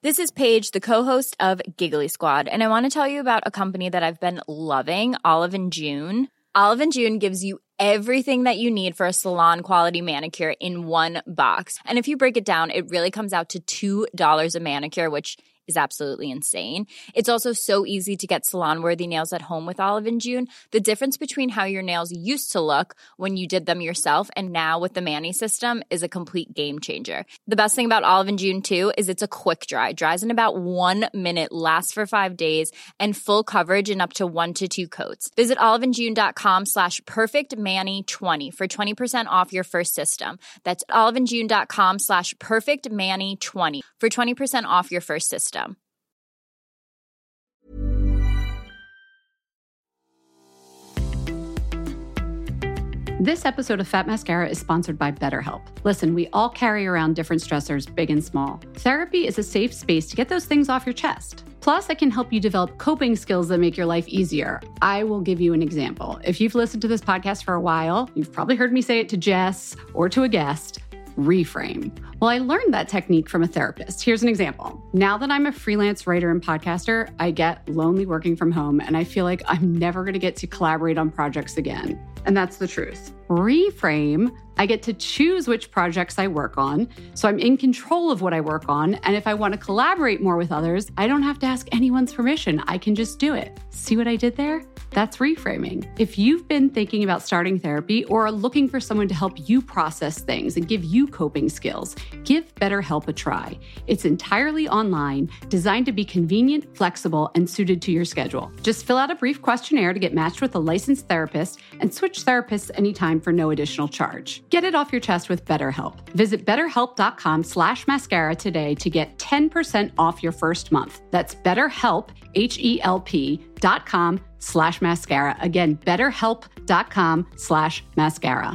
This is Paige, the co-host of Giggly Squad, and I want to tell you about a company that I've been loving, Olive & June. Olive & June gives you everything that you need for a salon-quality manicure in one box. And if you break it down, it really comes out to $2 a manicure, which is absolutely insane. It's also so easy to get salon-worthy nails at home with Olive & June. The difference between how your nails used to look when you did them yourself and now with the Mani system is a complete game changer. The best thing about Olive & June, too, is it's a quick dry. Dries in about 1 minute, lasts for 5 days, and full coverage in up to 1 to 2 coats. Visit oliveandjune.com/perfectmani20 for 20% off your first system. That's oliveandjune.com/perfectmani20 for 20% off your first system. This episode of Fat Mascara is sponsored by BetterHelp. Listen, we all carry around different stressors, big and small. Therapy is a safe space to get those things off your chest. Plus, I can help you develop coping skills that make your life easier. I will give you an example. If you've listened to this podcast for a while, you've probably heard me say it to Jess or to a guest. Reframe. Well, I learned that technique from a therapist. Here's an example. Now that I'm a freelance writer and podcaster, I get lonely working from home, and I feel like I'm never going to get to collaborate on projects again. And that's the truth. Reframe, I get to choose which projects I work on, so I'm in control of what I work on, and if I want to collaborate more with others, I don't have to ask anyone's permission. I can just do it. See what I did there? That's reframing. If you've been thinking about starting therapy or are looking for someone to help you process things and give you coping skills, give BetterHelp a try. It's entirely online, designed to be convenient, flexible, and suited to your schedule. Just fill out a brief questionnaire to get matched with a licensed therapist and switch therapists anytime for no additional charge. Get it off your chest with BetterHelp. Visit betterhelp.com/mascara today to get 10% off your first month. That's BetterHelp, HELP.com/mascara. Again, betterhelp.com/mascara.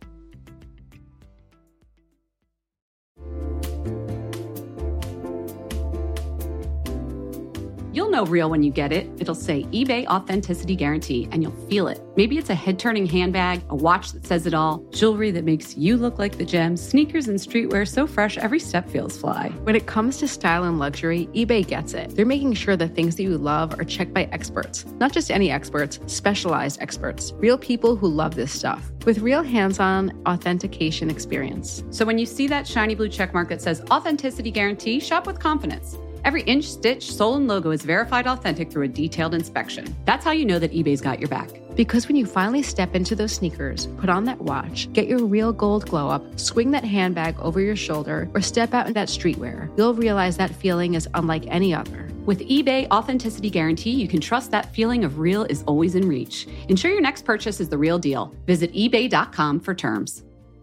You'll know real when you get it. It'll say eBay Authenticity Guarantee, and you'll feel it. Maybe it's a head-turning handbag, a watch that says it all, jewelry that makes you look like the gem, sneakers and streetwear so fresh every step feels fly. When it comes to style and luxury, eBay gets it. They're making sure the things that you love are checked by experts. Not just any experts, specialized experts. Real people who love this stuff. With real hands-on authentication experience. So when you see that shiny blue checkmark that says Authenticity Guarantee, shop with confidence. Every inch, stitch, sole, and logo is verified authentic through a detailed inspection. That's how you know that eBay's got your back. Because when you finally step into those sneakers, put on that watch, get your real gold glow up, swing that handbag over your shoulder, or step out in that streetwear, you'll realize that feeling is unlike any other. With eBay Authenticity Guarantee, you can trust that feeling of real is always in reach. Ensure your next purchase is the real deal. Visit ebay.com for terms.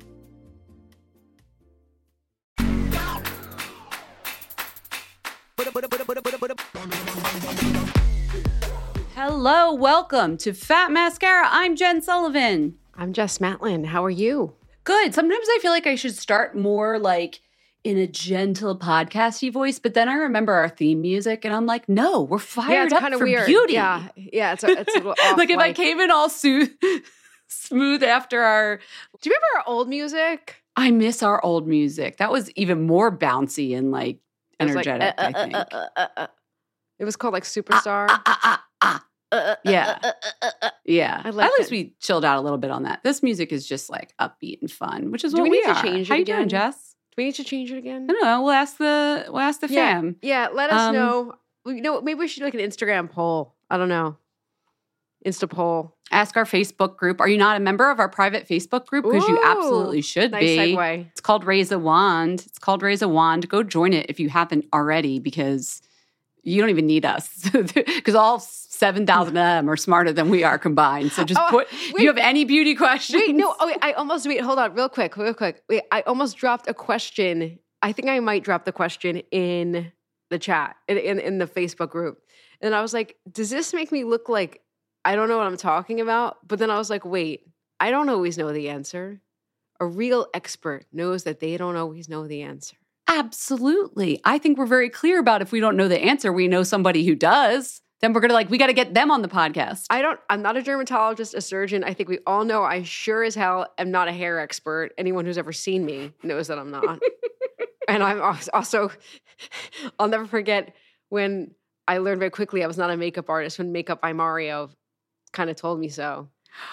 Hello, welcome to Fat Mascara. I'm Jen Sullivan. I'm Jess Matlin. How are you? Good. Sometimes I feel like I should start more like in a gentle podcasty voice, but then I remember our theme music and I'm like, no, we're fired up for weird. Beauty. Yeah, it's a little off. Like if I came in all smooth after our... Do you remember our old music? I miss our old music. That was even more bouncy and like energetic, I think. It was called like Superstar. Yeah. Yeah. I like At least we chilled out a little bit on that. This music is just like upbeat and fun, which is what we need are. to change it How you again? doing, Jess? Do we need to change it again? I don't know. We'll ask the fam. Yeah, let us know. You know, maybe we should do like an Instagram poll. I don't know. Insta poll. Ask our Facebook group. Are you not a member of our private Facebook group? Because you absolutely should be. Nice segue. It's called Raise a Wand. Go join it if you haven't already, because you don't even need us. Because all 7,000 of them are smarter than we are combined. So just if you have any beauty questions. Hold on, real quick. Wait, I almost dropped a question. I think I might drop the question in the chat, in the Facebook group. And I was like, does this make me look like I don't know what I'm talking about? But then I was like, wait, I don't always know the answer. A real expert knows that they don't always know the answer. Absolutely. I think we're very clear about if we don't know the answer, we know somebody who does. Then we're going to we got to get them on the podcast. I'm not a dermatologist, a surgeon. I think we all know I sure as hell am not a hair expert. Anyone who's ever seen me knows that I'm not. And I'm also, I'll never forget when I learned very quickly I was not a makeup artist when Makeup by Mario kind of told me so.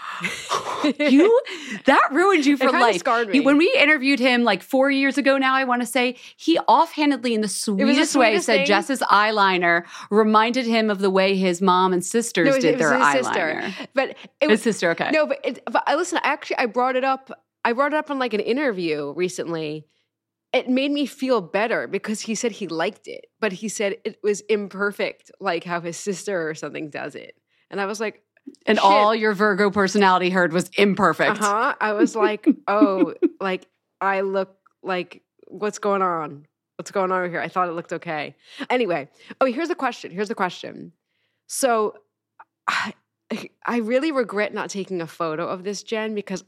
That ruined you for It kinda life. scarred me. When we interviewed him like 4 years ago now, I want to say, he offhandedly in the sweetest way sweetest said thing. Jess's eyeliner reminded him of the way his mom and sisters No, it did was their his eyeliner. sister. But it His was sister, okay. No, but listen, I brought it up. I brought it up in like an interview recently. It made me feel better because he said he liked it, but he said it was imperfect, like how his sister or something does it. And I was like, And shit. all your Virgo personality heard was imperfect. I was like, oh, like I look like what's going on? What's going on here? I thought it looked okay. Anyway, here's the question. So I really regret not taking a photo of this, Jen, because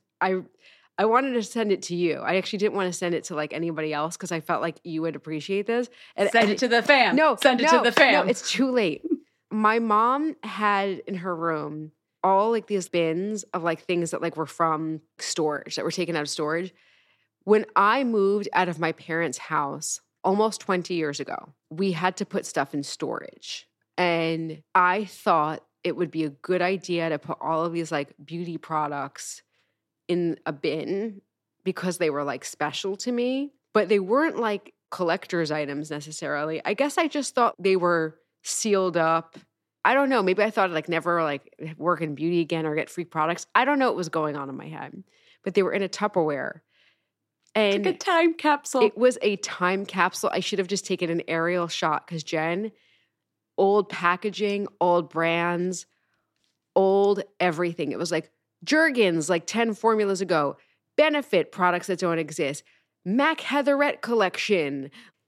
I wanted to send it to you. I actually didn't want to send it to like anybody else because I felt like you would appreciate this. Send it to the fam. No, Send it to the fam. No, it's too late. My mom had in her room all like these bins of like things that like were from storage that were taken out of storage. When I moved out of my parents' house almost 20 years ago, we had to put stuff in storage. And I thought it would be a good idea to put all of these like beauty products in a bin because they were like special to me, but they weren't like collector's items necessarily. I guess I just thought they were sealed up. I don't know. Maybe I thought I'd like never like work in beauty again or get free products. I don't know what was going on in my head, but they were in a Tupperware. And Like a time capsule. it was a time capsule. I should have just taken an aerial shot because Jen, old packaging, old brands, old everything. It was like Jergens, like 10 formulas ago, Benefit products that don't exist, Mac Heatherette collection,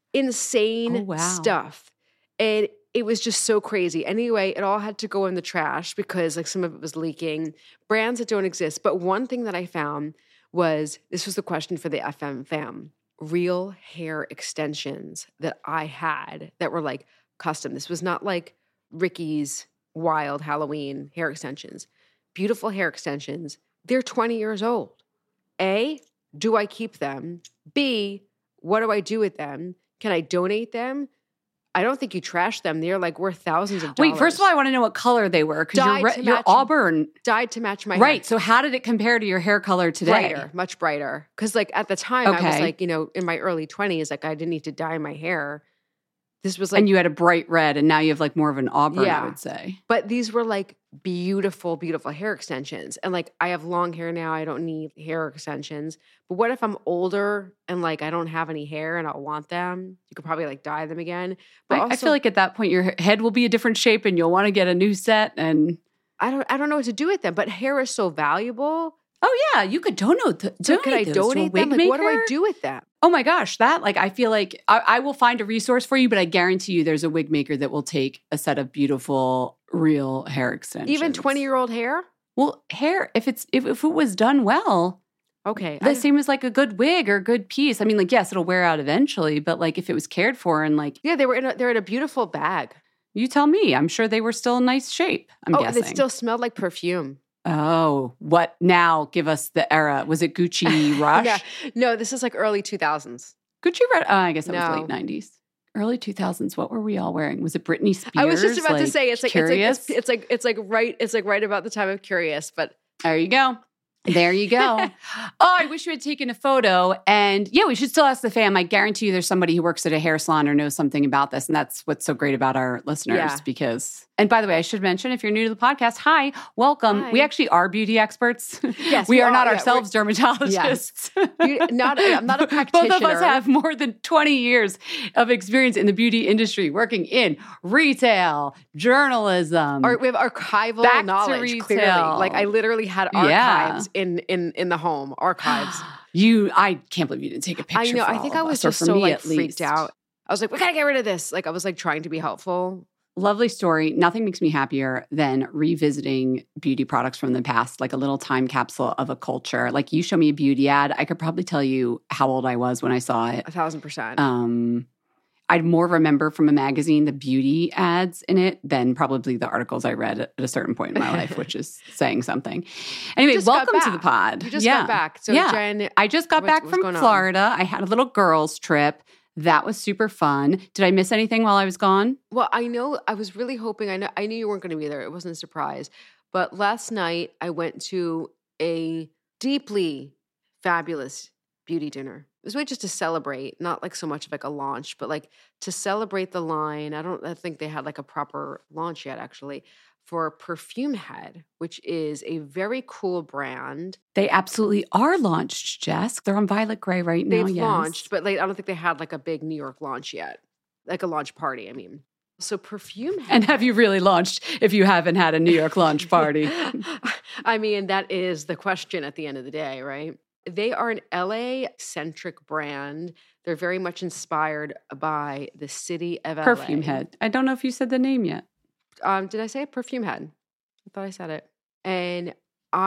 insane stuff. And it was just so crazy. Anyway, it all had to go in the trash because like some of it was leaking, brands that don't exist. But one thing that I found was, this was the question for the FM fam, real hair extensions that I had that were like custom. This was not like Ricky's wild Halloween hair extensions. Beautiful hair extensions. They're 20 years old. A, do I keep them? B, what do I do with them? Can I donate them? I don't think you trash them. They're like worth thousands of dollars. Wait, first of all, I want to know what color they were because you're auburn. Dyed to match my hair. Right. So how did it compare to your hair color today? Brighter, much brighter. Because like at the time I was like, in my early 20s, like I didn't need to dye my hair. This was like, and you had a bright red, and now you have like more of an auburn, I would say. But these were like beautiful, beautiful hair extensions. And like I have long hair now. I don't need hair extensions. But what if I'm older and like I don't have any hair and I want them? You could probably like dye them again. But I feel like at that point your head will be a different shape and you'll want to get a new set. And I don't know what to do with them. But hair is so valuable. Oh yeah, you could donate. So could I donate them? Like, what do I do with them? Oh my gosh, that like I feel like I will find a resource for you, but I guarantee you there's a wig maker that will take a set of beautiful real hair extensions. Even 20-year-old hair? Well, hair if it was done well, okay, the same as like a good wig or a good piece. I mean, like yes, it'll wear out eventually, but like if it was cared for and like they're in a beautiful bag. You tell me. I'm sure they were still in nice shape. I'm guessing. They still smelled like perfume. Oh, what now? Give us the era. Was it Gucci Rush? Yeah. No, this is like early 2000s. Gucci Rush? I guess that was late 90s. Early 2000s. What were we all wearing? Was it Britney Spears? I was just about to say it's like Curious? it's like right about the time of Curious, but there you go. There you go. Oh, I wish you had taken a photo. And yeah, we should still ask the fam. I guarantee you there's somebody who works at a hair salon or knows something about this. And that's what's so great about our listeners because, and by the way, I should mention if you're new to the podcast, hi, welcome. Hi. We actually are beauty experts. Yes, we are not ourselves dermatologists. Yes. I'm not a practitioner. Both of us have more than 20 years of experience in the beauty industry, working in retail, journalism. We have archival knowledge, clearly. Like I literally had archives in the home, archives. I can't believe you didn't take a picture. I know. I think I was just so like freaked out. I was like, we gotta get rid of this. Like I was like trying to be helpful. Lovely story. Nothing makes me happier than revisiting beauty products from the past, like a little time capsule of a culture. Like you show me a beauty ad, I could probably tell you how old I was when I saw it. 1,000%. I'd more remember from a magazine the beauty ads in it than probably the articles I read at a certain point in my life, which is saying something. Anyway, welcome to the pod. You just got back. So Jen, I just got back from Florida. I had a little girls' trip. That was super fun. Did I miss anything while I was gone? Well, I know I was really hoping, I knew you weren't going to be there. It wasn't a surprise. But last night I went to a deeply fabulous beauty dinner. It was really just to celebrate, not like so much of like a launch, but like to celebrate the line. I think they had like a proper launch yet, actually, for Perfume Head, which is a very cool brand. They absolutely are launched, Jess. They're on Violet Grey right now. They've yes. launched, but like I don't think they had like a big New York launch yet, like a launch party. I mean, so Perfume Head. And have you really launched if you haven't had a New York launch party? I mean, that is the question at the end of the day, right? They are an LA-centric brand. They're very much inspired by the city of LA. Perfume Head. I don't know if you said the name yet. Did I say it? Perfume Head. I thought I said it. And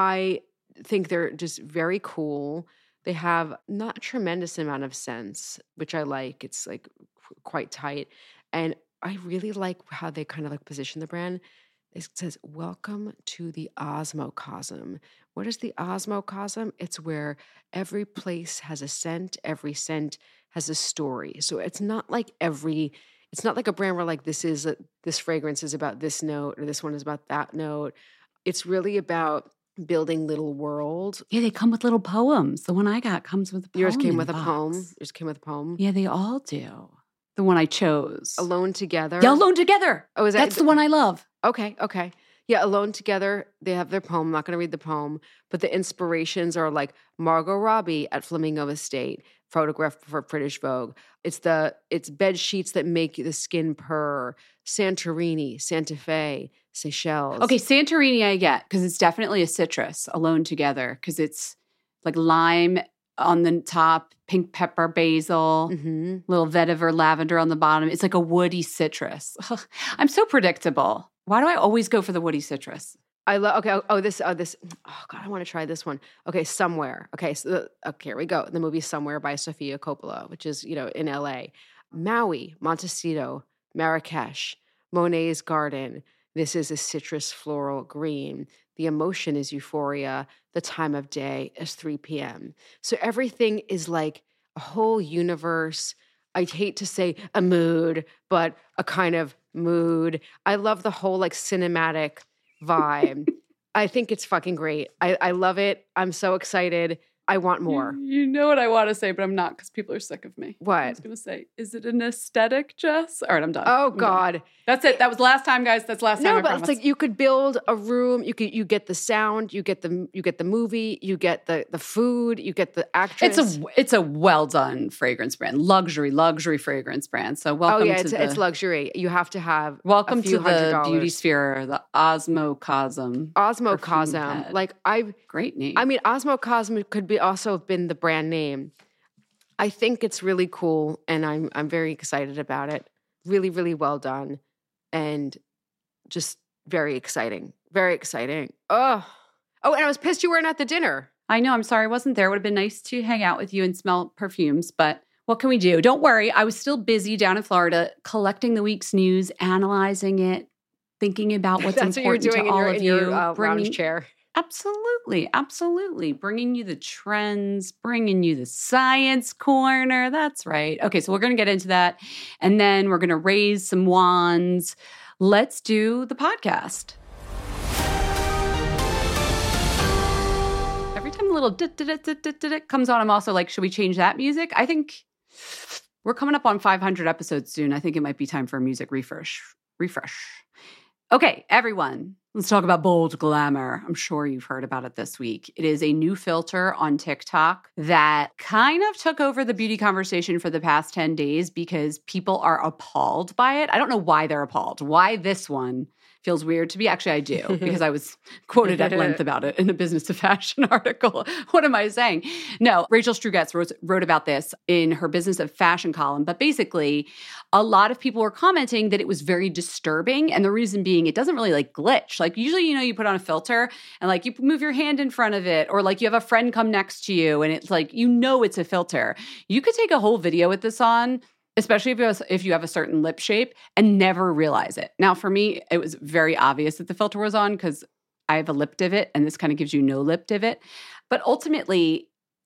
I think they're just very cool. They have not a tremendous amount of scents, which I like. It's like quite tight. And I really like how they kind of like position the brand. It says, welcome to the Osmocosm. What is the Osmocosm? It's where every place has a scent, every scent has a story. So it's not like it's not like a brand where like this fragrance is about this note or this one is about that note. It's really about building little worlds. Yeah, they come with little poems. The one I got comes with a poem. Yours came with a box. poem. Yours came with a poem. Yeah, they all do. The one I chose. Alone Together. Yeah, Alone Together. Oh, is that That's the one I love. Okay. Yeah, Alone Together, they have their poem. I'm not going to read the poem, but the inspirations are like Margot Robbie at Flamingo Estate, photographed for British Vogue. It's bed sheets that make the skin purr. Santorini, Santa Fe, Seychelles. Okay, Santorini I get because it's definitely a citrus, Alone Together, because it's like lime on the top, pink pepper, basil, little vetiver lavender on the bottom. It's like a woody citrus. I'm so predictable. Why do I always go for the woody citrus? I love. Okay. Oh, this. Oh God, I want to try this one. Okay, Somewhere. Okay, so here we go. The movie Somewhere by Sofia Coppola, which is in L.A. Maui, Montecito, Marrakesh, Monet's Garden. This is a citrus floral green. The emotion is euphoria. The time of day is 3 p.m. So everything is like a whole universe. I hate to say a mood, but a kind of mood. I love the whole like cinematic vibe. I think it's fucking great. I love it. I'm so excited. I want more. You know what I want to say, but I'm not because people are sick of me. What? I was going to say, is it an aesthetic, Jess? All right, I'm done. Oh, I'm God. done. That's it. That was last time, guys. That's last time. No, but it's like you could build a room. You get the sound. You get the movie. You get the food. You get the actress. It's a well done fragrance brand, luxury fragrance brand. So welcome. It's luxury. You have to have welcome a few to the $100. beauty sphere, the Osmocosm. Osmocosm, like great name. I mean, Osmocosm could be also have been the brand name. I think it's really cool, and I'm very excited about it. Really, really well done, and just very exciting. Very exciting. Oh, and I was pissed you weren't at the dinner. I know. I'm sorry I wasn't there. It would have been nice to hang out with you and smell perfumes, but what can we do? Don't worry. I was still busy down in Florida collecting the week's news, analyzing it, thinking about what's That's important what you're doing to all of you. in your lounge chair. Absolutely. Bringing you the trends, bringing you the science corner. That's right. Okay, so we're going to get into that. And then we're going to raise some wands. Let's do the podcast. Every time a little comes on, I'm also like, should we change that music? I think we're coming up on 500 episodes soon. I think it might be time for a music refresh. Okay, everyone, let's talk about Bold Glamour. I'm sure you've heard about it this week. It is a new filter on TikTok that kind of took over the beauty conversation for the past 10 days because people are appalled by it. I don't know why they're appalled. Why this one feels weird to me. Actually, I do, because I was quoted at length about it in a Business of Fashion article. What am I saying? No, Rachel Strugatz wrote about this in her Business of Fashion column. But basically, a lot of people were commenting that it was very disturbing. And the reason being, it doesn't really like glitch. Like usually, you put on a filter and like you move your hand in front of it, or like you have a friend come next to you and it's like, it's a filter. You could take a whole video with this on, especially if you have a certain lip shape, and never realize it. Now, for me, it was very obvious that the filter was on because I have a lip divot, and this kind of gives you no lip divot. But ultimately,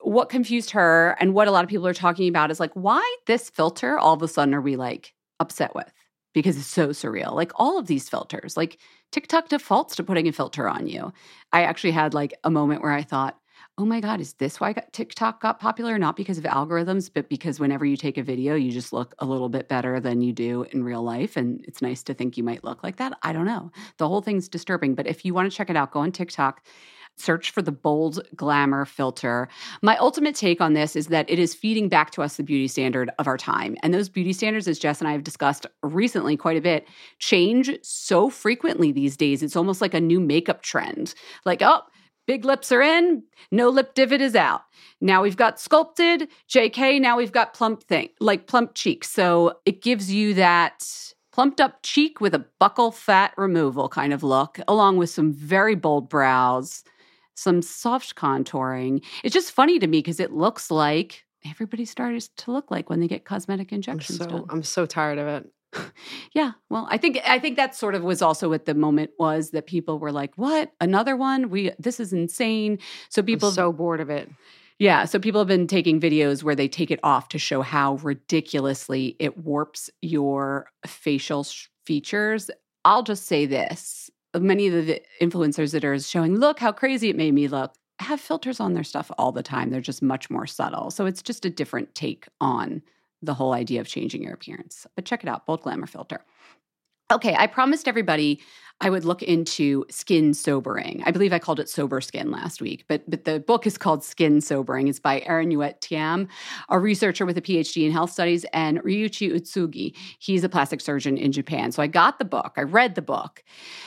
what confused her and what a lot of people are talking about is like, why this filter all of a sudden are we like upset with? Because it's so surreal. Like all of these filters, like TikTok defaults to putting a filter on you. I actually had like a moment where I thought, oh my God, is this why TikTok got popular? Not because of algorithms, but because whenever you take a video, you just look a little bit better than you do in real life. And it's nice to think you might look like that. I don't know. The whole thing's disturbing. But if you want to check it out, go on TikTok. Search for the bold glamour filter. My ultimate take on this is that it is feeding back to us the beauty standard of our time. And those beauty standards, as Jess and I have discussed recently quite a bit, change so frequently these days. It's almost like a new makeup trend. Like, oh, big lips are in, no lip divot is out. Now we've got sculpted, JK, now we've got plump cheeks. So it gives you that plumped up cheek with a buccal fat removal kind of look, along with some very bold brows, some soft contouring. It's just funny to me because it looks like everybody starts to look like when they get cosmetic injections done. I'm so tired of it. Yeah. Well, I think that sort of was also what the moment was, that people were like, what? Another one? This is insane. So people I'm so bored of it. Yeah. So people have been taking videos where they take it off to show how ridiculously it warps your facial features. I'll just say this. Many of the influencers that are showing, look how crazy it made me look, have filters on their stuff all the time. They're just much more subtle. So it's just a different take on the whole idea of changing your appearance. But check it out, Bold Glamour Filter. Okay, I promised everybody I would look into skin sobering. I believe I called it Sober Skin last week, but the book is called Skin Sobering. It's by Erin Yuet Tiam, a researcher with a PhD in health studies, and Ryuichi Utsugi. He's a plastic surgeon in Japan. So I got the book. I read the book.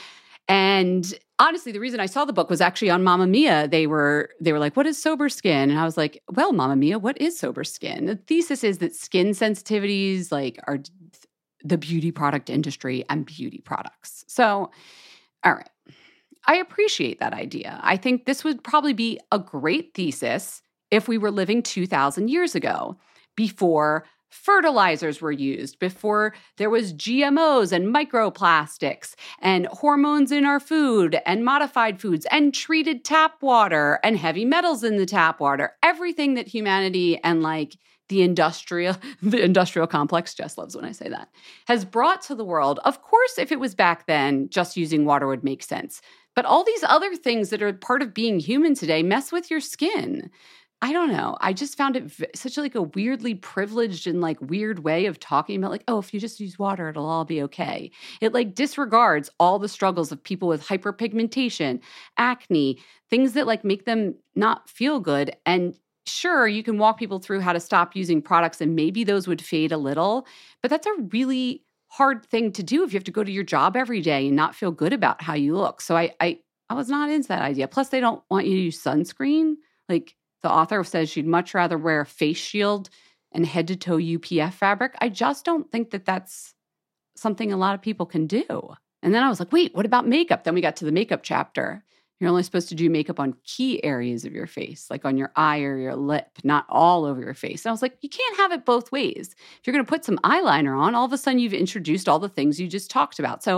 And honestly, the reason I saw the book was actually on Mamma Mia. They were like, what is sober skin? And I was like, well, Mamma Mia, what is sober skin? The thesis is that skin sensitivities are the beauty product industry and beauty products. So, all right. I appreciate that idea. I think this would probably be a great thesis if we were living 2,000 years ago, before fertilizers were used, before there was GMOs and microplastics and hormones in our food and modified foods and treated tap water and heavy metals in the tap water. Everything that humanity and like the industrial complex, Jess loves when I say that, has brought to the world. Of course, if it was back then, just using water would make sense. But all these other things that are part of being human today mess with your skin. I don't know. I just found it such like a weirdly privileged and like weird way of talking about like, oh, if you just use water, it'll all be okay. It like disregards all the struggles of people with hyperpigmentation, acne, things that like make them not feel good. And sure, you can walk people through how to stop using products and maybe those would fade a little, but that's a really hard thing to do if you have to go to your job every day and not feel good about how you look. So I was not into that idea. Plus, they don't want you to use sunscreen. Like, the author says she'd much rather wear a face shield and head-to-toe UPF fabric. I just don't think that that's something a lot of people can do. And then I was like, wait, what about makeup? Then we got to the makeup chapter. You're only supposed to do makeup on key areas of your face, like on your eye or your lip, not all over your face. And I was like, you can't have it both ways. If you're going to put some eyeliner on, all of a sudden you've introduced all the things you just talked about. So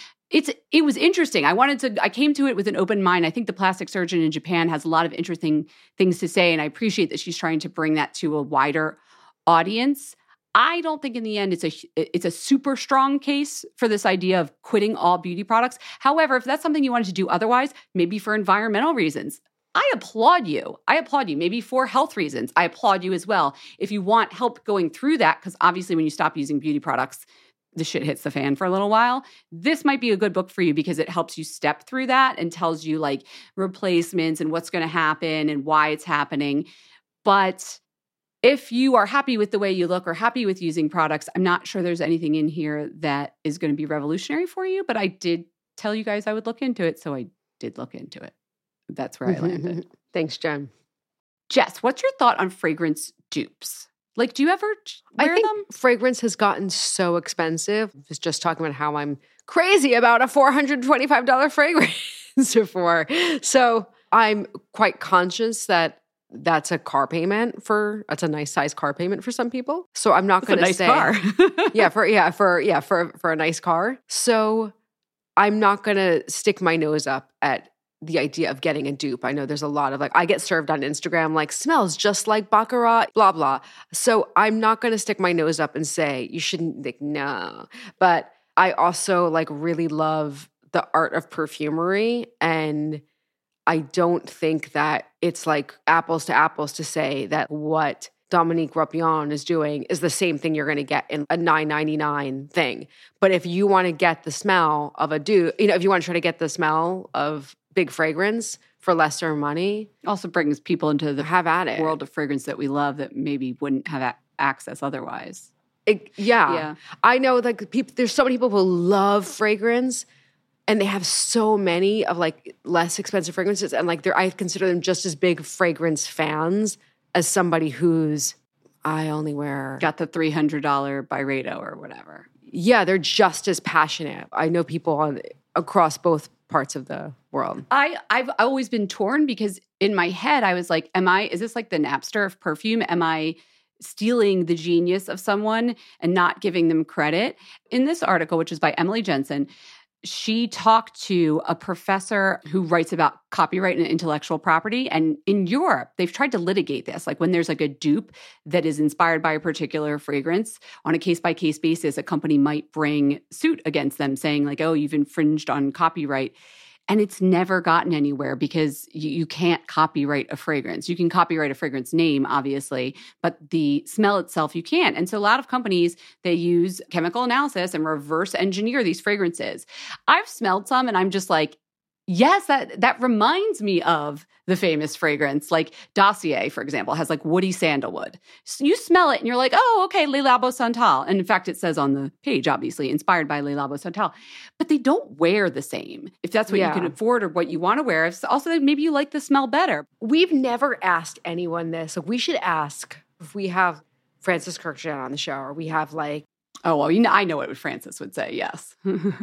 it was interesting. I came to it with an open mind. I think the plastic surgeon in Japan has a lot of interesting things to say, and I appreciate that she's trying to bring that to a wider audience. I don't think in the end it's a super strong case for this idea of quitting all beauty products. However, if that's something you wanted to do otherwise, maybe for environmental reasons, I applaud you. Maybe for health reasons, I applaud you as well. If you want help going through that, because obviously when you stop using beauty products, the shit hits the fan for a little while. This might be a good book for you because it helps you step through that and tells you like replacements and what's going to happen and why it's happening. But if you are happy with the way you look or happy with using products, I'm not sure there's anything in here that is going to be revolutionary for you, but I did tell you guys I would look into it, so I did look into it. That's where I landed. Thanks, Jen. Jess, what's your thought on fragrance dupes? Like, do you ever wear them? Fragrance has gotten so expensive. I was just talking about how I'm crazy about a $425 fragrance before. So I'm quite conscious that that's a car payment that's a nice size car payment for some people. So I'm not going to say car. for a nice car. So I'm not going to stick my nose up at the idea of getting a dupe. I know there's a lot of like, I get served on Instagram like, smells just like Baccarat, blah, blah. So I'm not going to stick my nose up and say, you shouldn't, like, no. But I also like really love the art of perfumery. And I don't think that it's like apples to say that what Dominique Ropion is doing is the same thing you're going to get in a $9.99 thing. But if you want to get the smell of a dupe, if you want to try to get the smell of big fragrance for lesser money, also brings people into the have at it. World of fragrance that we love that maybe wouldn't have access otherwise. Yeah. I know like there's so many people who love fragrance and they have so many of like less expensive fragrances. And like I consider them just as big fragrance fans as somebody who's, I only wear... Got the $300 Byredo or whatever. Yeah, they're just as passionate. I know people across both parts of the world. I've always been torn because in my head I was like, is this like the Napster of perfume? Am I stealing the genius of someone and not giving them credit? In this article, which is by Emily Jensen, she talked to a professor who writes about copyright and intellectual property. And in Europe, they've tried to litigate this. Like when there's like a dupe that is inspired by a particular fragrance, on a case-by-case basis, a company might bring suit against them saying like, oh, you've infringed on copyright. And it's never gotten anywhere because you can't copyright a fragrance. You can copyright a fragrance name, obviously, but the smell itself, you can't. And so a lot of companies, they use chemical analysis and reverse engineer these fragrances. I've smelled some and I'm just like, yes, that reminds me of the famous fragrance. Like Dossier, for example, has like woody sandalwood. So you smell it and you're like, oh, okay, Le Labo Santal. And in fact, it says on the page, obviously, inspired by Le Labo Santal. But they don't wear the same. If that's what you can afford or what you want to wear. It's also, maybe you like the smell better. We've never asked anyone this. So we should ask if we have Francis Kurkdjian on the show or we have like... Oh, well, I know what Francis would say, yes.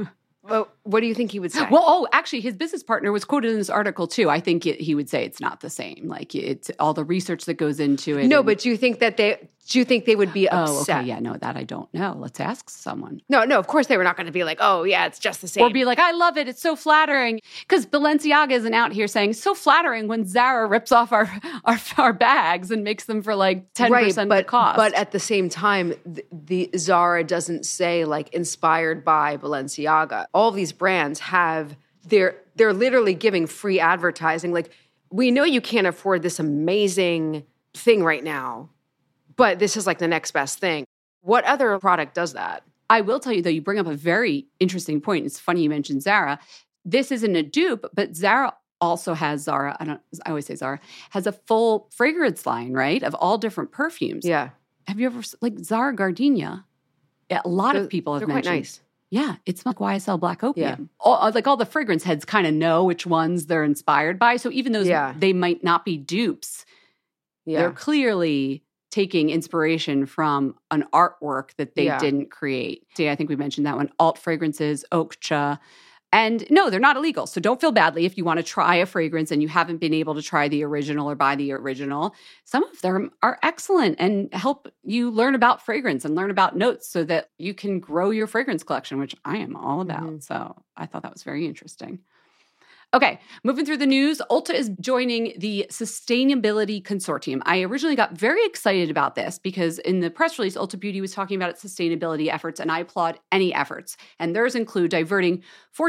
Well, what do you think he would say? Well, actually, his business partner was quoted in this article, too. I think he would say it's not the same. Like, it's all the research that goes into it. No, but do you think they would be upset? Oh, okay, yeah, no, that I don't know. Let's ask someone. No, of course they were not going to be like, oh, yeah, it's just the same. Or be like, I love it, it's so flattering. Because Balenciaga isn't out here saying, so flattering when Zara rips off our bags and makes them for like 10% of the cost. But at the same time, the Zara doesn't say like inspired by Balenciaga. All these brands they're literally giving free advertising. Like, we know you can't afford this amazing thing right now, but this is like the next best thing. What other product does that? I will tell you, though, you bring up a very interesting point. It's funny you mentioned Zara. This isn't a dupe, but Zara also has I always say Zara, has a full fragrance line, right, of all different perfumes. Yeah. Have you ever, like Zara Gardenia? Yeah, a lot of people have mentioned. They're quite nice. Yeah, it's like YSL Black Opium. Yeah. All the fragrance heads kind of know which ones they're inspired by. So even though they might not be dupes, they're clearly taking inspiration from an artwork that they didn't create. See, I think we mentioned that one. Alt fragrances, Okja. And no, they're not illegal. So don't feel badly if you want to try a fragrance and you haven't been able to try the original or buy the original. Some of them are excellent and help you learn about fragrance and learn about notes so that you can grow your fragrance collection, which I am all about. Mm-hmm. So I thought that was very interesting. Okay, moving through the news, Ulta is joining the Sustainability Consortium. I originally got very excited about this because in the press release, Ulta Beauty was talking about its sustainability efforts, and I applaud any efforts. And theirs include diverting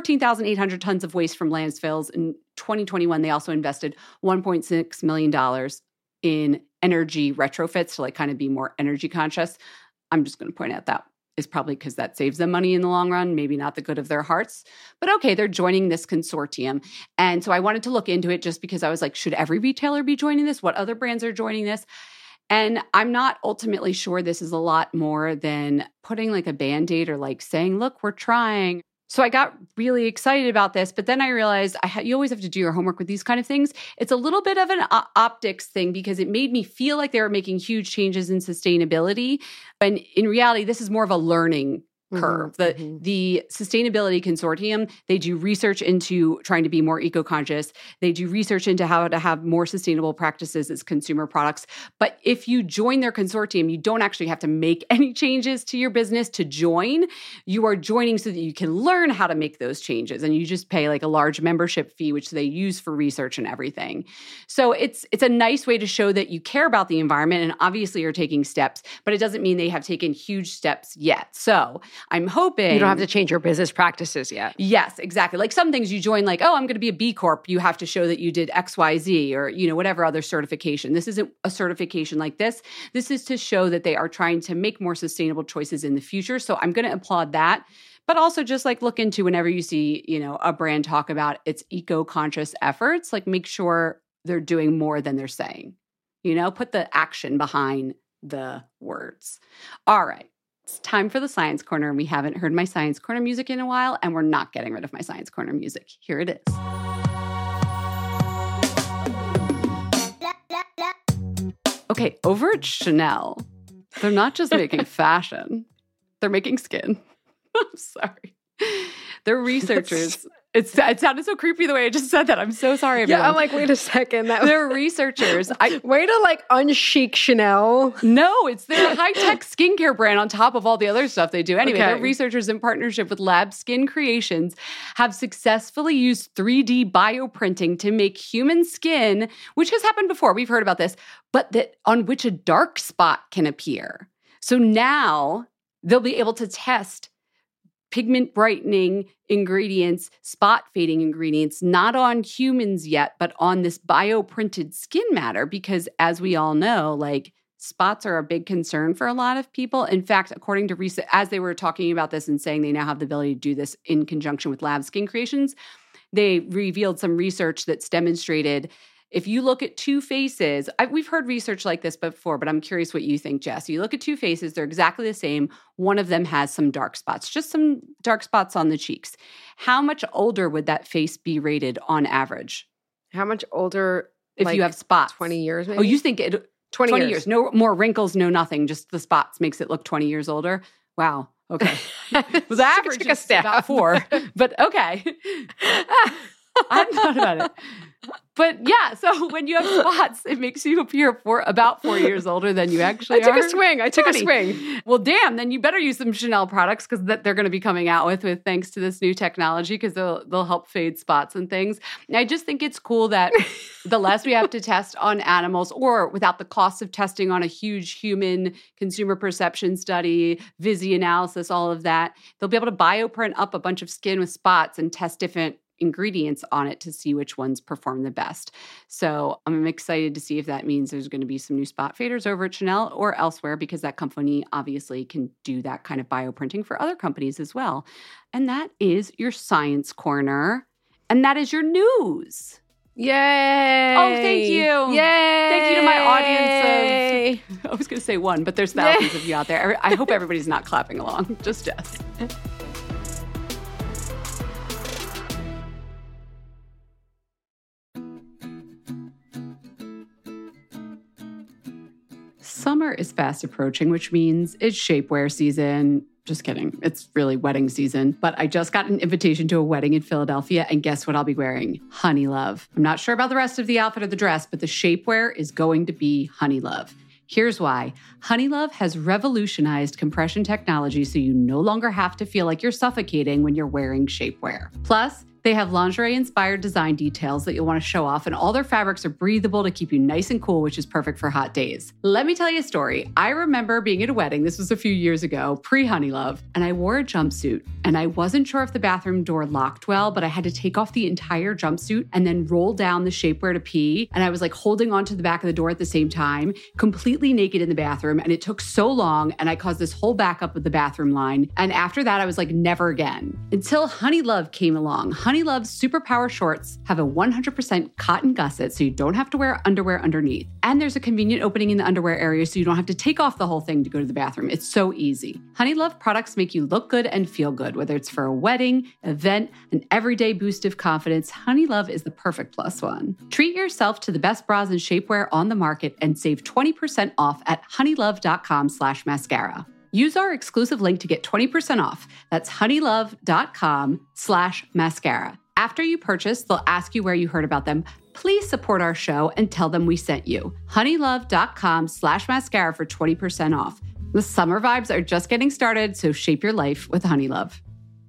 14,800 tons of waste from landfills. In 2021, they also invested $1.6 million in energy retrofits to like kind of be more energy conscious. I'm just going to point out that is probably because that saves them money in the long run, maybe not the good of their hearts. But okay, they're joining this consortium. And so I wanted to look into it just because I was like, should every retailer be joining this? What other brands are joining this? And I'm not ultimately sure this is a lot more than putting like a Band-Aid or like saying, look, we're trying. So I got really excited about this, but then I realized you always have to do your homework with these kind of things. It's a little bit of an optics thing because it made me feel like they were making huge changes in sustainability. And in reality, this is more of a learning curve. The Sustainability Consortium, they do research into trying to be more eco-conscious. They do research into how to have more sustainable practices as consumer products. But if you join their consortium, you don't actually have to make any changes to your business to join. You are joining so that you can learn how to make those changes. And you just pay like a large membership fee, which they use for research and everything. So it's a nice way to show that you care about the environment and obviously are taking steps, but it doesn't mean they have taken huge steps yet. So I'm hoping you don't have to change your business practices yet. Yes, exactly. Like some things you join, like, oh, I'm going to be a B Corp. You have to show that you did X, Y, Z, or, whatever other certification. This isn't a certification like this. This is to show that they are trying to make more sustainable choices in the future. So I'm going to applaud that. But also just like look into whenever you see, a brand talk about its eco-conscious efforts, like make sure they're doing more than they're saying. Put the action behind the words. All right. It's time for the Science Corner. We haven't heard my Science Corner music in a while, and we're not getting rid of my Science Corner music. Here it is. Okay, over at Chanel, they're not just making fashion, they're making skin. I'm sorry. They're researchers. It sounded so creepy the way I just said that. I'm so sorry, everyone. Yeah, I'm like, wait a second. They're researchers. Way to like unchic Chanel. No, it's their high-tech skincare brand on top of all the other stuff they do. Anyway, Their researchers in partnership with Lab Skin Creations have successfully used 3D bioprinting to make human skin, which has happened before. We've heard about this, but that on which a dark spot can appear. So now they'll be able to test pigment brightening ingredients, spot fading ingredients, not on humans yet, but on this bioprinted skin matter, because as we all know, like spots are a big concern for a lot of people. In fact, according to research, as they were talking about this and saying they now have the ability to do this in conjunction with Lab Skin Creations, they revealed some research that's demonstrated if you look at two faces, we've heard research like this before, but I'm curious what you think, Jess. You look at two faces, they're exactly the same. One of them has some dark spots, just some dark spots on the cheeks. How much older would that face be rated on average? How much older? If you have spots. 20 years maybe? Oh, you think it 20 years. No more wrinkles, no nothing, just the spots makes it look 20 years older. Wow. Okay. Well, the average is about 4, but okay. I hadn't thought about it. But yeah, so when you have spots, it makes you appear about 4 years older than you actually are. I took a swing. Well, damn, then you better use some Chanel products because they're going to be coming out with thanks to this new technology because they'll help fade spots and things. And I just think it's cool that the less we have to test on animals or without the cost of testing on a huge human consumer perception study, Visi analysis, all of that, they'll be able to bioprint up a bunch of skin with spots and test different ingredients on it to see which ones perform the best. So I'm excited to see if that means there's going to be some new spot faders over at Chanel or elsewhere, because that company obviously can do that kind of bioprinting for other companies as well. And that is your Science Corner. And that is your news. Yay! Oh, thank you. Yay! Thank you to my audience of, I was going to say one, but there's thousands of you out there. I hope everybody's not clapping along, just Jess. Summer is fast approaching, which means it's shapewear season. Just kidding. It's really wedding season. But I just got an invitation to a wedding in Philadelphia, and guess what I'll be wearing? Honey Love. I'm not sure about the rest of the outfit or the dress, but the shapewear is going to be Honey Love. Here's why. Honey Love has revolutionized compression technology so you no longer have to feel like you're suffocating when you're wearing shapewear. Plus, they have lingerie-inspired design details that you'll want to show off, and all their fabrics are breathable to keep you nice and cool, which is perfect for hot days. Let me tell you a story. I remember being at a wedding, this was a few years ago, pre-Honey Love, and I wore a jumpsuit, and I wasn't sure if the bathroom door locked well, but I had to take off the entire jumpsuit and then roll down the shapewear to pee, and I was like holding onto the back of the door at the same time, completely naked in the bathroom, and it took so long, and I caused this whole backup of the bathroom line, and after that, I was like, never again. Until Honey Love came along. Honey Love's Superpower shorts have a 100% cotton gusset, so you don't have to wear underwear underneath. And there's a convenient opening in the underwear area, so you don't have to take off the whole thing to go to the bathroom. It's so easy. Honey Love products make you look good and feel good, whether it's for a wedding, event, an everyday boost of confidence. Honey Love is the perfect plus one. Treat yourself to the best bras and shapewear on the market and save 20% off at honeylove.com/mascara. Use our exclusive link to get 20% off. That's honeylove.com/mascara. After you purchase, they'll ask you where you heard about them. Please support our show and tell them we sent you. honeylove.com/mascara for 20% off. The summer vibes are just getting started, so shape your life with Honeylove.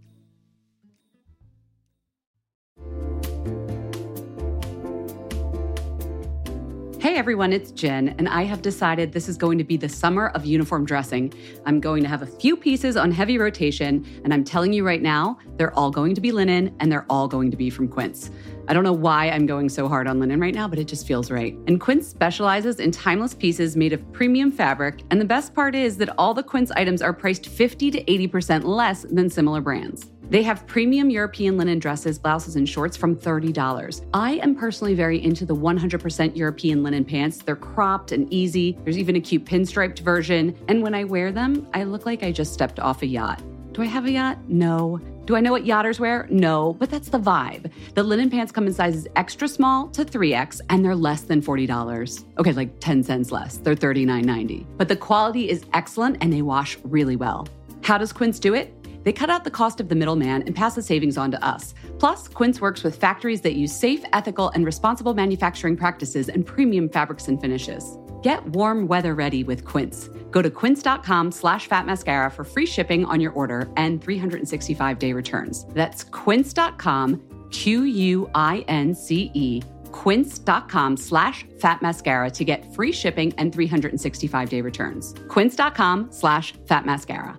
Hey everyone, it's Jen, and I have decided this is going to be the summer of uniform dressing. I'm going to have a few pieces on heavy rotation, and I'm telling you right now, they're all going to be linen, and they're all going to be from Quince. I don't know why I'm going so hard on linen right now, but it just feels right. And Quince specializes in timeless pieces made of premium fabric, and the best part is that all the Quince items are priced 50 to 80% less than similar brands. They have premium European linen dresses, blouses, and shorts from $30. I am personally very into the 100% European linen pants. They're cropped and easy. There's even a cute pinstriped version. And when I wear them, I look like I just stepped off a yacht. Do I have a yacht? No. Do I know what yachters wear? No, but that's the vibe. The linen pants come in sizes extra small to 3X, and they're less than $40. Okay, like 10 cents less. They're $39.90. But the quality is excellent, and they wash really well. How does Quince do it? They cut out the cost of the middleman and pass the savings on to us. Plus, Quince works with factories that use safe, ethical, and responsible manufacturing practices and premium fabrics and finishes. Get warm weather ready with Quince. Go to quince.com/fatmascara for free shipping on your order and 365-day returns. That's quince.com, QUINCE, quince.com/fatmascara to get free shipping and 365-day returns. Quince.com/fatmascara.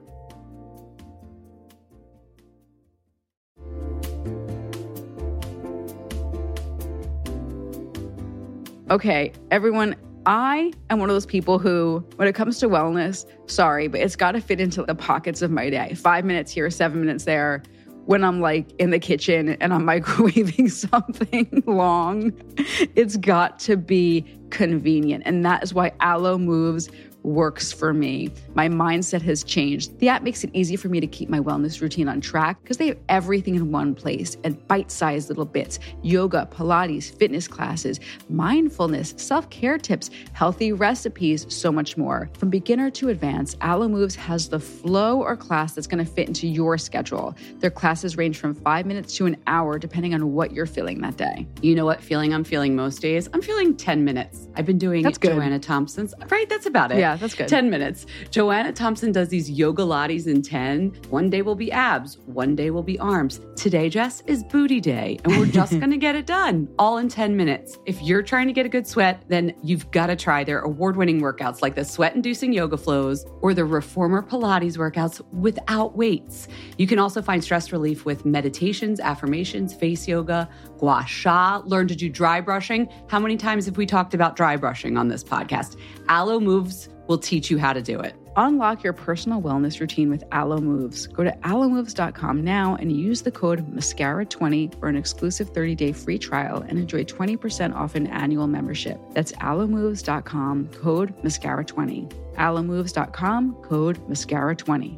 Okay, everyone, I am one of those people who, when it comes to wellness, sorry, but it's got to fit into the pockets of my day. 5 minutes here, 7 minutes there. When I'm like in the kitchen and I'm microwaving something long, it's got to be convenient. And that is why Alo Moves works for me. My mindset has changed. The app makes it easy for me to keep my wellness routine on track because they have everything in one place and bite-sized little bits: yoga, Pilates, fitness classes, mindfulness, self-care tips, healthy recipes, so much more. From beginner to advanced, Alo Moves has the flow or class that's going to fit into your schedule. Their classes range from 5 minutes to an hour, depending on what you're feeling that day. You know what feeling I'm feeling most days? I'm feeling 10 minutes. I've been doing Joanna Thompson's. Right, that's about it. Yeah, that's good. 10 minutes. Joanna Thompson does these yoga lattes in 10. One day will be abs. One day will be arms. Today, Jess, is booty day. And we're just going to get it done all in 10 minutes. If you're trying to get a good sweat, then you've got to try their award-winning workouts like the sweat-inducing yoga flows or the reformer Pilates workouts without weights. You can also find stress relief with meditations, affirmations, face yoga, gua sha, learn to do dry brushing. How many times have we talked about dry brushing on this podcast? Alo Moves will teach you how to do it. Unlock your personal wellness routine with Alo Moves. Go to alomoves.com now and use the code MASCARA20 for an exclusive 30-day free trial and enjoy 20% off an annual membership. That's alomoves.com, code MASCARA20. alomoves.com, code MASCARA20.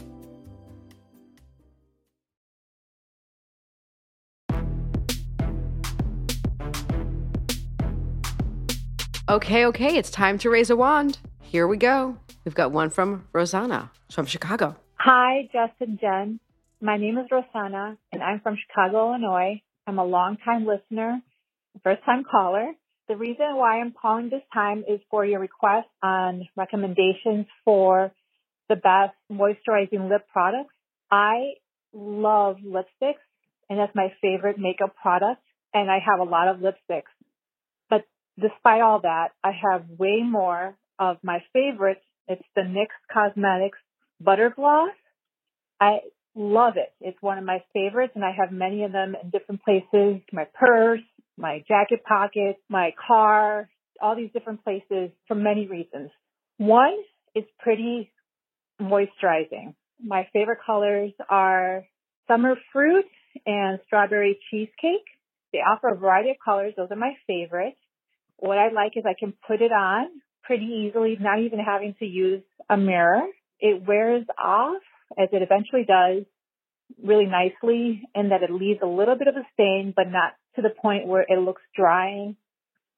Okay, it's time to raise a wand. Here we go. We've got one from Rosanna from Chicago. Hi, Jess and Jen. My name is Rosanna, and I'm from Chicago, Illinois. I'm a longtime listener, first-time caller. The reason why I'm calling this time is for your request on recommendations for the best moisturizing lip products. I love lipsticks, and that's my favorite makeup product, and I have a lot of lipsticks. But despite all that, I have way more of my favorite. It's the NYX Cosmetics Butter Gloss. I love it. It's one of my favorites, and I have many of them in different places: my purse, my jacket pocket, my car, all these different places for many reasons. One, it's pretty moisturizing. My favorite colors are Summer Fruit and Strawberry Cheesecake. They offer a variety of colors. Those are my favorites. What I like is I can put it on pretty easily, not even having to use a mirror. It wears off, as it eventually does, really nicely, in that it leaves a little bit of a stain, but not to the point where it looks drying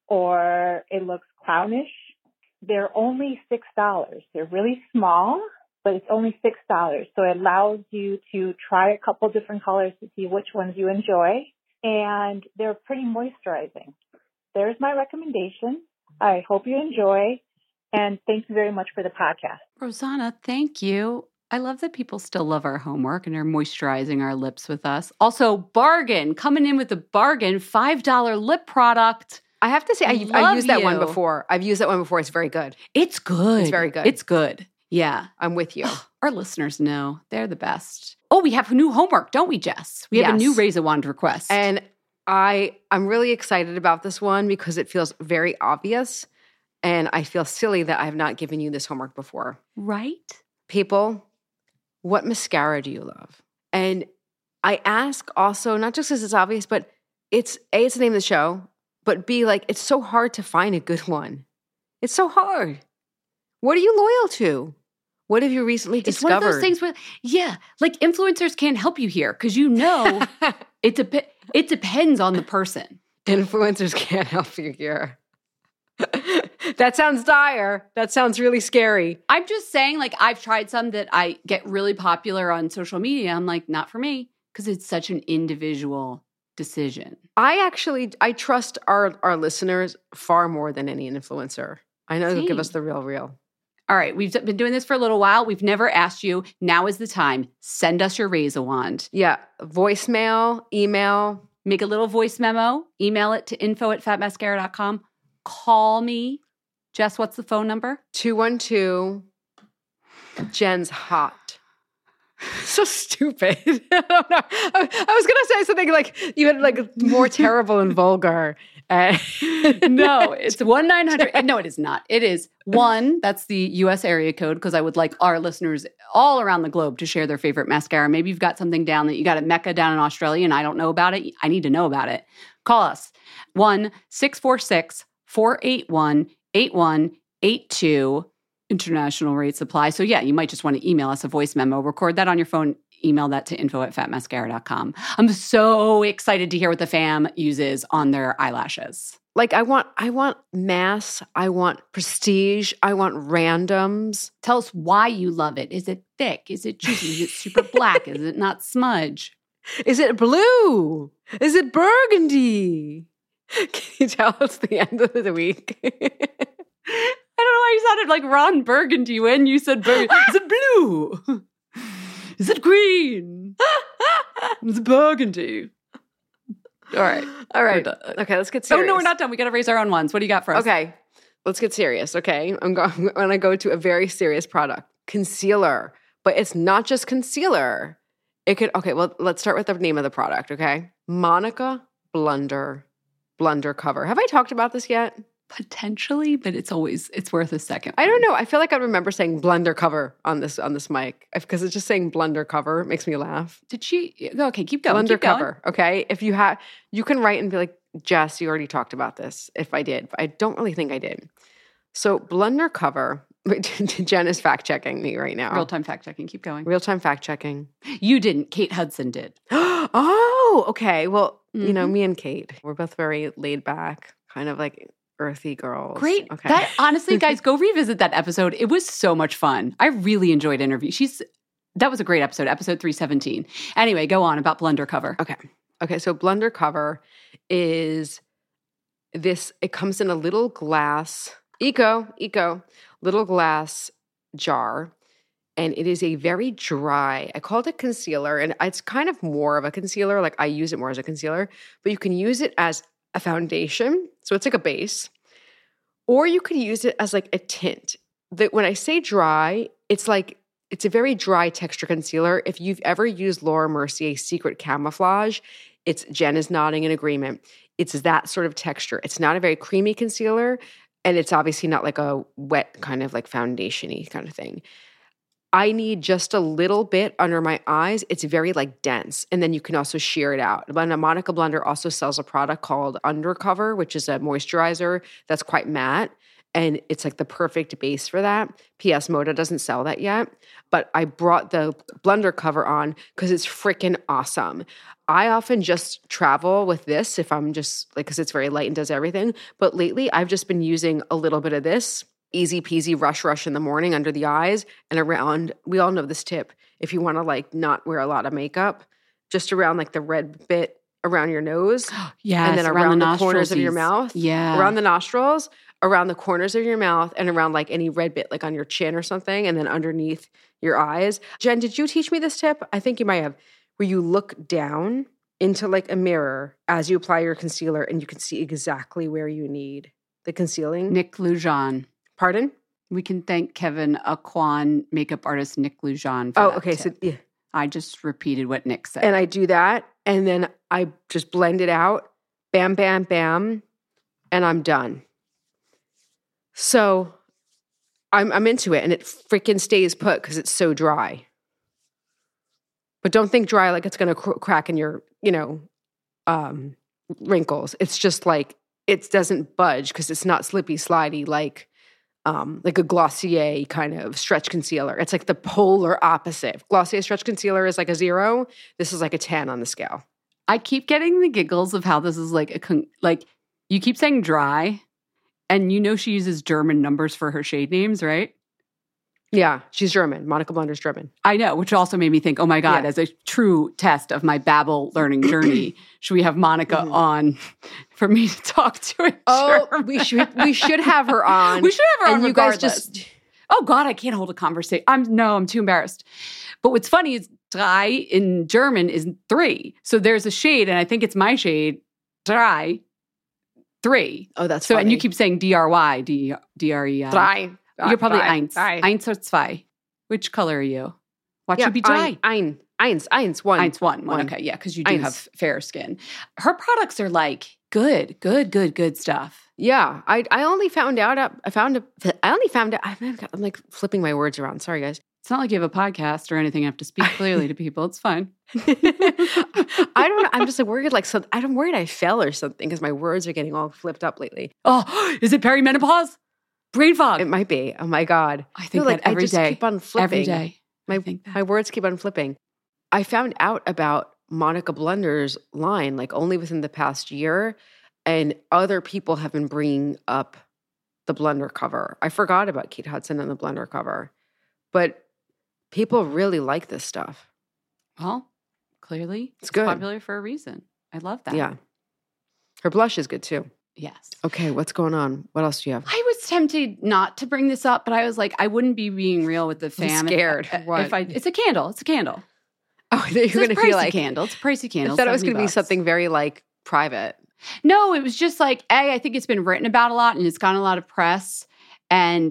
or it looks clownish. They're only $6. They're really small, but it's only $6. So it allows you to try a couple different colors to see which ones you enjoy. And they're pretty moisturizing. There's my recommendation. I hope you enjoy. And thank you very much for the podcast. Rosanna, thank you. I love that people still love our homework and are moisturizing our lips with us. Also, bargain, coming in with a bargain, $5 lip product. I have to say, I've used that one before. I've used that one before. It's very good. It's good. It's very good. It's good. Yeah. I'm with you. Our listeners know. They're the best. Oh, we have new homework, don't we, Jess? We have a new Raise a Wand request. And I'm really excited about this one because it feels very obvious. And I feel silly that I have not given you this homework before. Right? People, what mascara do you love? And I ask also, not just because it's obvious, but it's the name of the show, but B, like, it's so hard to find a good one. It's so hard. What are you loyal to? What have you recently discovered? It's one of those things where, like influencers can't help you here because you know it depends on the person. Influencers can't help you here. That sounds dire. That sounds really scary. I'm just saying, like, I've tried some that I get really popular on social media. I'm like, not for me, because it's such an individual decision. I trust our listeners far more than any influencer. I know they'll give us the real. All right, we've been doing this for a little while. We've never asked you. Now is the time. Send us your Raise a Wand. Yeah, voicemail, email. Make a little voice memo. Email it to info@fatmascara.com. Call me. Jess, what's the phone number? 212. Jen's hot. So stupid. I don't know. I was going to say something like even like more terrible and vulgar. No, it's 1-900. No, it is not. It is 1. That's the U.S. area code because I would like our listeners all around the globe to share their favorite mascara. Maybe you've got something down that you got at Mecca down in Australia and I don't know about it. I need to know about it. Call us. 1-646-481-8182. International rates apply. So yeah, you might just want to email us a voice memo. Record that on your phone. Email that to info@fatmascara.com. I'm so excited to hear what the fam uses on their eyelashes. Like I want mass. I want prestige. I want randoms. Tell us why you love it. Is it thick? Is it juicy? Is it super black? Is it not smudge? Is it blue? Is it burgundy? Can you tell it's the end of the week? I don't know why you sounded like Ron Burgundy when you said burgundy. Is it blue? Is it green? It's burgundy. All right. Okay, let's get serious. Oh, no, we're not done. We got to raise our own ones. What do you got for us? Okay, let's get serious, okay? I'm going to go to a very serious product. Concealer. But it's not just concealer. Let's start with the name of the product, okay? Monica Blunder Cover. Have I talked about this yet? Potentially, but it's worth a second. I don't know. I feel like I remember saying Blunder Cover on this mic because it's just saying Blunder Cover makes me laugh. Did she? Okay, keep going. Blunder Cover. Okay, if you have, you can write and be like, Jess, you already talked about this. If I did, I don't really think I did. So Blunder Cover. Jen is fact checking me right now. Real-time fact checking. Keep going. Real-time fact checking. You didn't. Kate Hudson did. Oh, okay. Well, you know, me and Kate, we're both very laid back, kind of like earthy girls. Great. Okay. That honestly, guys, go revisit that episode. It was so much fun. I really enjoyed interview. That was a great episode 317. Anyway, go on about Blunder Cover. Okay. So Blunder Cover is this. It comes in a little glass little glass jar, and it is a very dry. I called it concealer, and it's kind of more of a concealer. Like I use it more as a concealer, but you can use it as a foundation. So it's like a base. Or you could use it as like a tint. When I say dry, it's a very dry texture concealer. If you've ever used Laura Mercier Secret Camouflage, Jen is nodding in agreement. It's that sort of texture. It's not a very creamy concealer, and it's obviously not like a wet kind of like foundation-y kind of thing. I need just a little bit under my eyes. It's very like dense. And then you can also sheer it out. But Monica Blunder also sells a product called Undercover, which is a moisturizer that's quite matte. And it's like the perfect base for that. P.S. Moda doesn't sell that yet. But I brought the Blunder Cover on because it's freaking awesome. I often just travel with this if I'm just like, because it's very light and does everything. But lately I've just been using a little bit of this easy peasy rush in the morning under the eyes and around. We all know this tip. If you want to like not wear a lot of makeup, just around like the red bit around your nose. Yes, and then around the corners of your mouth. Yeah. Around the nostrils, around the corners of your mouth, and around like any red bit like on your chin or something, and then underneath your eyes. Jen, did you teach me this tip? I think you might have. Where you look down into like a mirror as you apply your concealer and you can see exactly where you need the concealing. Nick Lujan. Pardon? We can thank Kevin Aquan, makeup artist Nick Lujan for Oh, that okay. tip. So yeah. I just repeated what Nick said. And I do that, and then I just blend it out, bam, bam, bam, and I'm done. So I'm into it, and it freaking stays put because it's so dry. But don't think dry like it's going to crack in your, wrinkles. It's just like it doesn't budge because it's not slippy slidey like a Glossier kind of stretch concealer. It's like the polar opposite. If Glossier stretch concealer is like a 0, this is like a 10 on the scale. I keep getting the giggles of how this is like you keep saying dry, and she uses German numbers for her shade names, right? Yeah, she's German. Monica Blunder's German. I know, which also made me think, oh my God, as a true test of my Babbel learning journey, should we have Monica on for me to talk to in German? we should have her on. We should have her on you regardless. guys just... Oh God, I can't hold a conversation. I'm too embarrassed. But what's funny is drei in German is 3. So there's a shade, and I think it's my shade, drei, 3. Oh, that's so. funny. And you keep saying D-R-Y, D-R-E-I. Drei. You're probably eins. Drei. Eins or zwei. Which color are you? What should be dry? Eins, one. Eins, one. Okay, yeah, because you do have fair skin. Her products are like good stuff. Yeah, I only found out. I'm like flipping my words around. Sorry, guys. It's not like you have a podcast or anything. I have to speak clearly to people. It's fine. I don't know. I'm just like worried. I'm worried I fell or something because my words are getting all flipped up lately. Oh, is it perimenopause? Brain fog. It might be. Oh my God. I think that every day. I just keep on flipping. Every day. My words keep on flipping. I found out about Monica Blunder's line like only within the past year, and other people have been bringing up the Blender cover. I forgot about Kate Hudson and the Blender cover, but people really like this stuff. Well, clearly it's good. Popular for a reason. I love that. Yeah. Her blush is good too. Yes. Okay, what's going on? What else do you have? I was tempted not to bring this up, but I was like, I wouldn't be being real with the fam. I'm scared. It's a candle. It's a candle. Oh, you're going to feel like candle. It's a pricey candle. I thought it was going to be something very like private. No, it was just like, I think it's been written about a lot and it's gotten a lot of press, and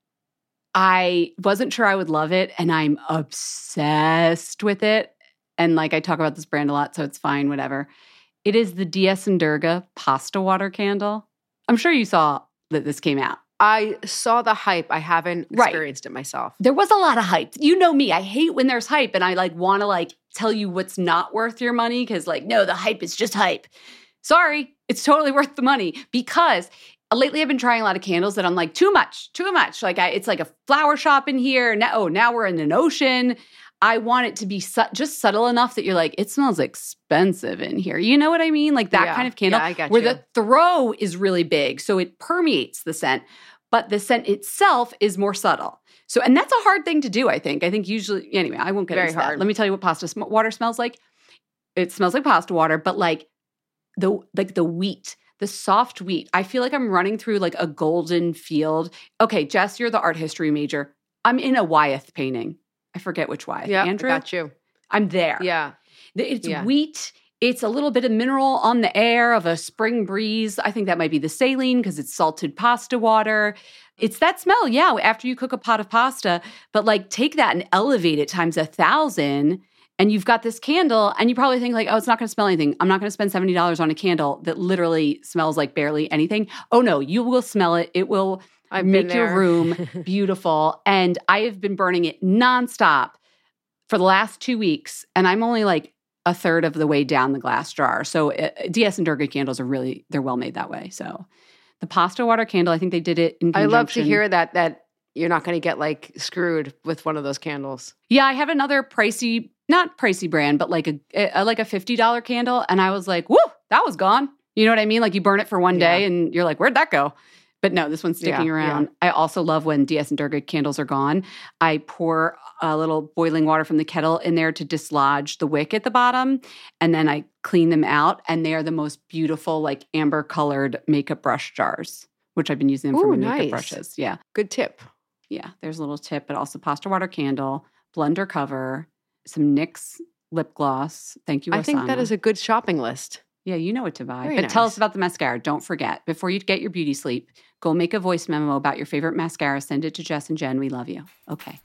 I wasn't sure I would love it, and I'm obsessed with it. And like I talk about this brand a lot, so it's fine, whatever. It is the Dies and Durga pasta water candle. I'm sure you saw that this came out. I saw the hype. I haven't experienced it myself. There was a lot of hype. You know me. I hate when there's hype, and I like want to like tell you what's not worth your money because like, no, the hype is just hype. Sorry, it's totally worth the money because lately I've been trying a lot of candles that I'm like, too much. Like it's like a flower shop in here. Now we're in an ocean. I want it to be just subtle enough that you're like, it smells expensive in here. You know what I mean? Like that kind of candle I got where you. the throw is really big. So it permeates the scent, but the scent itself is more subtle. So, and that's a hard thing to do, I think. I think usually, anyway, I won't get into that. Let me tell you what pasta water smells like. It smells like pasta water, but like the wheat, the soft wheat. I feel like I'm running through like a golden field. Okay, Jess, you're the art history major. I'm in a Wyeth painting. I forget which Wyeth. Yeah, Andrew? I got you. I'm there. Yeah. It's wheat. It's a little bit of mineral on the air of a spring breeze. I think that might be the saline because it's salted pasta water. It's that smell, yeah, after you cook a pot of pasta. But like take that and elevate it times 1,000 and you've got this candle and you probably think like, oh, it's not going to smell anything. I'm not going to spend $70 on a candle that literally smells like barely anything. Oh no, you will smell it. It will make your room beautiful. And I have been burning it nonstop for the last 2 weeks. And I'm only like a third of the way down the glass jar. So Dies and Durga candles they're well made that way. So the pasta water candle, I think they did it in conjunction. I love to hear that you're not going to get like screwed with one of those candles. Yeah, I have another not pricey brand, but like a $50 candle. And I was like, whoo, that was gone. You know what I mean? Like you burn it for one day and you're like, where'd that go? But no, this one's sticking around. I also love when DS and Durga candles are gone. I pour a little boiling water from the kettle in there to dislodge the wick at the bottom. And then I clean them out. And they are the most beautiful, like amber-colored makeup brush jars, which I've been using them for my makeup brushes. Yeah. Good tip. Yeah, there's a little tip, but also pasta water candle, blender cover, some NYX lip gloss. Thank you, Rosanna. I think that is a good shopping list. Yeah, you know what to buy. Very But tell nice. us about the mascara. Don't forget, before you get your beauty sleep, go make a voice memo about your favorite mascara. Send it to Jess and Jen. We love you. Okay.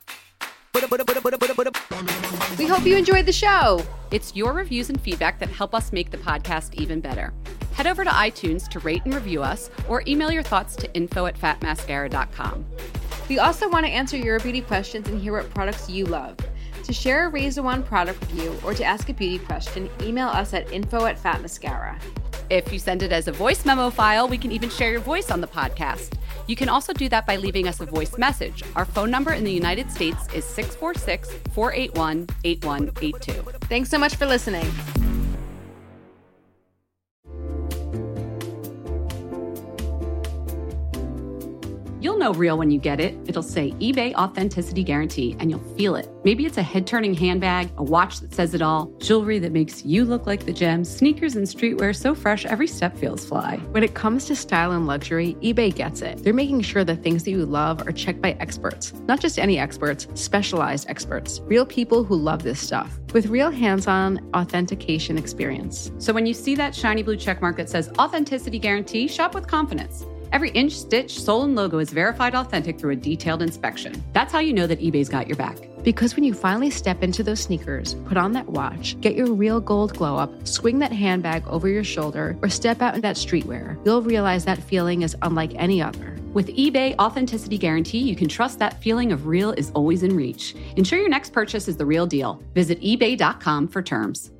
We hope you enjoyed the show. It's your reviews and feedback that help us make the podcast even better. Head over to iTunes to rate and review us, or email your thoughts to info@fatmascara.com. We also want to answer your beauty questions and hear what products you love. To share a Raise the Wand product review or to ask a beauty question, email us at info@fatmascara. If you send it as a voice memo file, we can even share your voice on the podcast. You can also do that by leaving us a voice message. Our phone number in the United States is 646-481-8182. Thanks so much for listening. You'll know real when you get it. It'll say eBay Authenticity Guarantee, and you'll feel it. Maybe it's a head-turning handbag, a watch that says it all, jewelry that makes you look like the gems, sneakers and streetwear so fresh every step feels fly. When it comes to style and luxury, eBay gets it. They're making sure the things that you love are checked by experts. Not just any experts, specialized experts. Real people who love this stuff. With real hands-on authentication experience. So when you see that shiny blue checkmark that says Authenticity Guarantee, shop with confidence. Every inch, stitch, sole, and logo is verified authentic through a detailed inspection. That's how you know that eBay's got your back. Because when you finally step into those sneakers, put on that watch, get your real gold glow up, swing that handbag over your shoulder, or step out in that streetwear, you'll realize that feeling is unlike any other. With eBay Authenticity Guarantee, you can trust that feeling of real is always in reach. Ensure your next purchase is the real deal. Visit ebay.com for terms.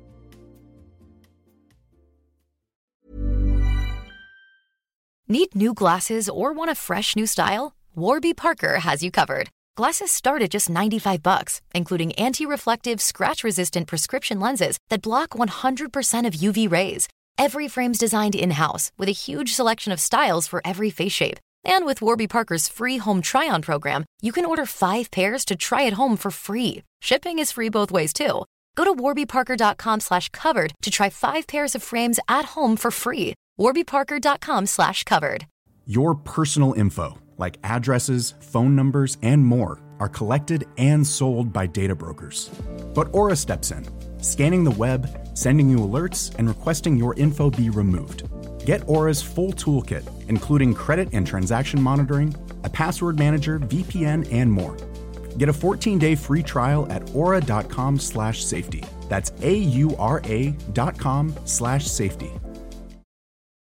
Need new glasses or want a fresh new style? Warby Parker has you covered. Glasses start at just $95, including anti-reflective, scratch-resistant prescription lenses that block 100% of UV rays. Every frame's designed in-house with a huge selection of styles for every face shape. And with Warby Parker's free home try-on program, you can order 5 pairs to try at home for free. Shipping is free both ways, too. Go to warbyparker.com/covered to try 5 pairs of frames at home for free. warbyparker.com/covered. Your personal info, like addresses, phone numbers, and more, are collected and sold by data brokers. But Aura steps in, scanning the web, sending you alerts, and requesting your info be removed. Get Aura's full toolkit, including credit and transaction monitoring, a password manager, VPN, and more. Get a 14-day free trial at aura.com/safety. That's AURA.com/safety.